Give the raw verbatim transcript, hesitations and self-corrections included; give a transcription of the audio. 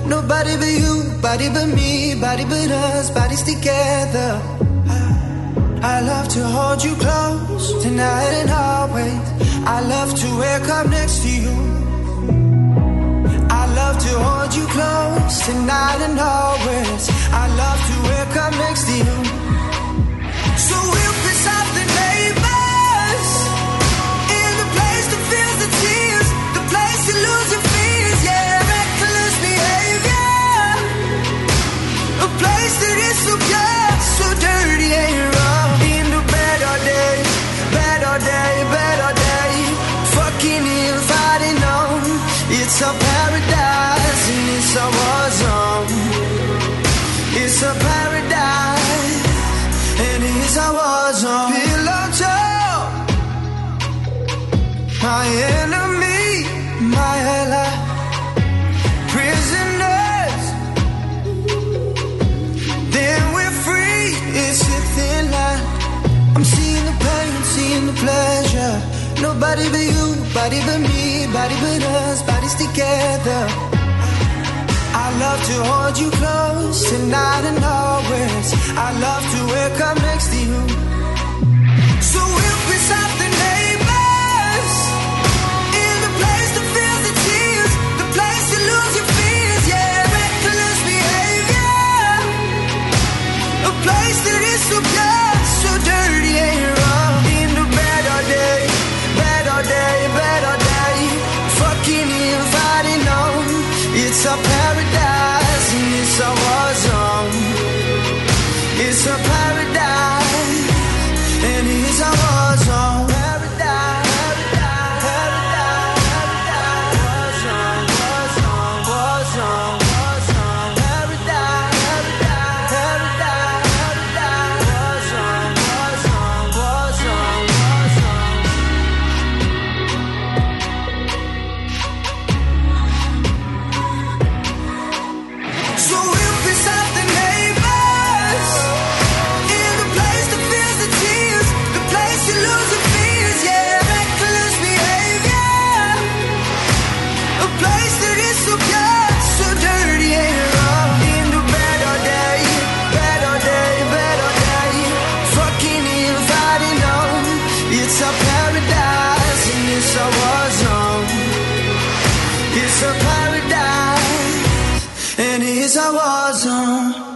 Nobody but you, body but me, body but us, bodies together. I love to hold you close, tonight and always. I love to wake up next to you. I love to hold you close, tonight and always. I love to wake up next to you. So we'll piss off the neighbors, in the place that feels the tears, the place to lose your fears, yeah, reckless behavior. A place that is so pure, so dirty and raw. In the better days, better day, better day. Fucking if I didn't know, it's a paradise and it's a war zone. It's a paradise and it's a war zone. Pillow talk, my enemy, my ally. Prisoners, then we're free. It's a thin line. I'm seeing the pain, seeing the pleasure. Nobody but you, body but me, body but us, bodies together. I love to hold you close, tonight and always. I love to wake up next to you. So we'll piss off the neighbors, in the place that feels the tears, the place to lose your fears, yeah, reckless behavior. A place that is so pure, so dirty and raw. In the better day, better day, better day. Fucking if I didn't know, it's a paradise and it's a war zone. It's a paradise and it's a war zone. Paradise, paradise, paradise, war zone, war zone, war zone, war zone. Paradise, paradise, paradise, war zone, war zone, war zone, war zone. So we'll piss off the neighbors, in the place that feels the tears, the place you lose your fears, yeah, reckless behavior. A place that is so pure, so dirty and raw. In the better day, better day, better day. Fucking if I didn't know, it's a paradise and it's a war zone. It's a paradise and it's a war zone.